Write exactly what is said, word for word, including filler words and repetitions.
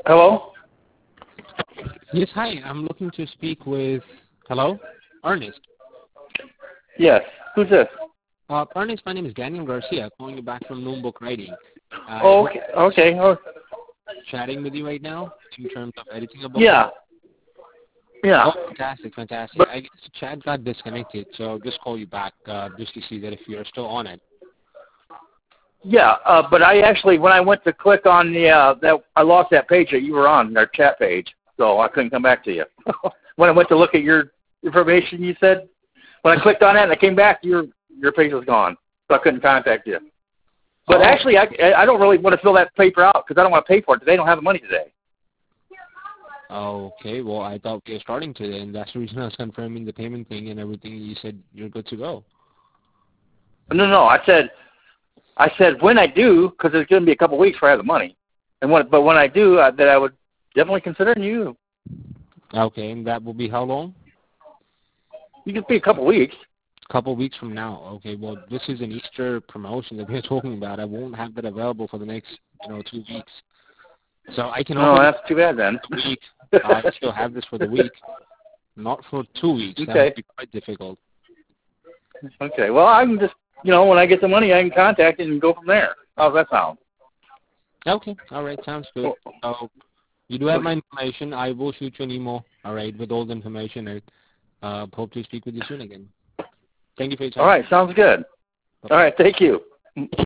Hello? Yes, hi. I'm looking to speak with, hello, Ernest. Yes. Who's this? Uh, Ernest, my name is Daniel Garcia, calling you back from Notebook Writing. Uh, Oh, okay. Okay. Oh, chatting with you right now in terms of editing a book. yeah. Yeah. Oh, fantastic, fantastic. But, I guess the chat got disconnected, so I'll just call you back uh, just to see that if you're still on it. yeah, uh, but I actually, when I went to click on the, uh, that I lost that page that you were on, our chat page, so I couldn't come back to you. When I went to look at your information, you said, when I clicked on that and I came back, your your page was gone, so I couldn't contact you. But oh. actually, I, I don't really want to fill that paper out because I don't want to pay for it. They don't have the money today. Okay, well, I thought we were starting today, and that's the reason I was confirming the payment thing and everything. You said you're good to go. No, no, I said, I said when I do, because it's going to be a couple of weeks before I have the money. And when, but when I do, uh, that I would definitely consider you. Okay, and that will be how long? You could be a couple of weeks. A couple of weeks from now. Okay, well, this is an Easter promotion that we're talking about. I won't have that available for the next, you know, two weeks. So I can Oh, offer that's too bad then. the week. I still have this for the week, not for two weeks. Okay. That would be quite difficult. Okay. Well, I can just, you know, when I get the money, I can contact it and go from there. How's that sound? Okay. All right. Sounds good. So you do have my information. I will shoot you an email. All right, with all the information. I uh, hope to speak with you soon again. Thank you for your time. All right. Sounds good. Bye-bye. All right. Thank you.